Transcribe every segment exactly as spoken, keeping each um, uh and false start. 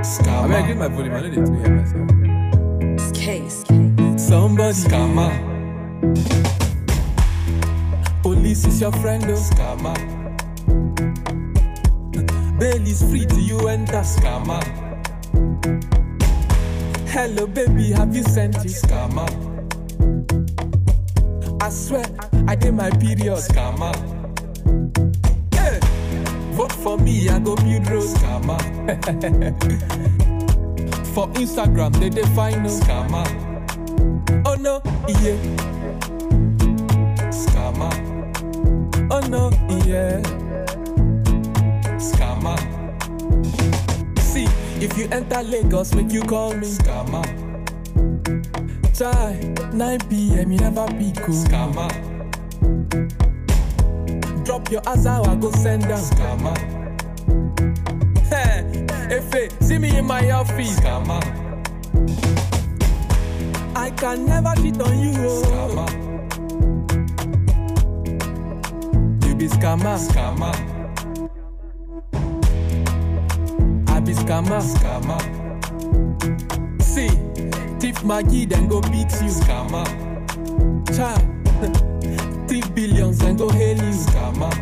Scammer. I mean, I get my volume, I know they to hear myself. It's case. Somebody. Scammer. Police is your friend, oh. Scammer. Bail is free till you enter. Scammer. Hello, baby, have you sent it? Scammer. I swear, I did my period. Scammer. Hey, vote for me, I go build road. Scammer. For Instagram, they define no. Scammer. Oh no, yeah. Scammer. Oh no, yeah. Scammer. See, if you enter Lagos, make you call me. Scammer. Chai, nine p.m. you never pick up. Scammer. Drop your ass out, I go send down. Scammer. Hey, Efe, see me in my office. Scammer. I can never cheat on you. Oh. Scammer. You be scammer. Scammer. I be scammer. Scammer. See, thief Maggie then go beat you. Scammer. Child, thief billions and go hail you. Scammer.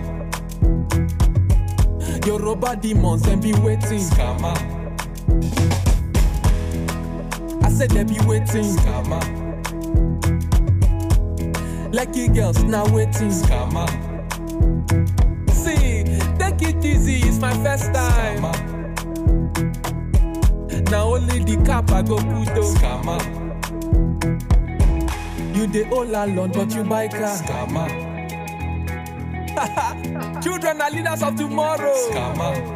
Your rubber demons and be waiting. Scammer. I said they be waiting. Scammer. Lucky girls now waiting. Scammer. See, take it easy, it's my first time. Scammer. Now only the cap I go put on. Scammer. You the all alone, but you buy car. Scammer. Children are leaders of tomorrow. Scammer.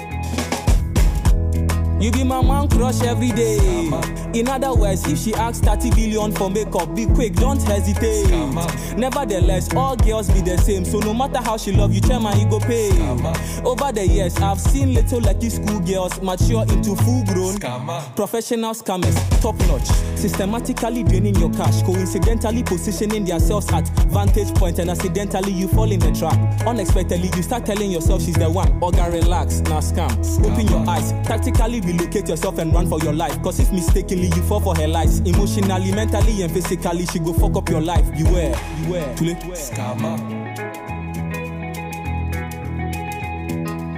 You be my man crush every day. Scammer. In other words, if she asks thirty billion for makeup, be quick, don't hesitate. Scammer. Nevertheless, all girls be the same, so no matter how she love you, chairman, you go pay. Scammer. Over the years, I've seen little lucky school girls mature into full grown. Scammer. Professional scammers, top notch, systematically draining your cash, coincidentally positioning themselves at vantage point, and accidentally you fall in the trap. Unexpectedly, you start telling yourself she's the one. Organ, relax, now scam. Scammer. Open your eyes, tactically relocate yourself and run for your life. Cause if mistakenly you fall for her lies, emotionally, mentally, and physically, she go fuck up your life. Beware, beware. Too late. Scammer.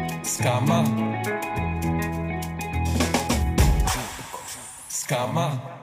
Scammer. Scammer.